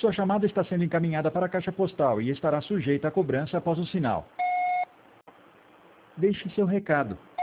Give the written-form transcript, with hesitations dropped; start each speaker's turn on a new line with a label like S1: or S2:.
S1: Sua chamada está sendo encaminhada para a caixa postal e estará sujeita a cobrança após o sinal. Deixe seu recado.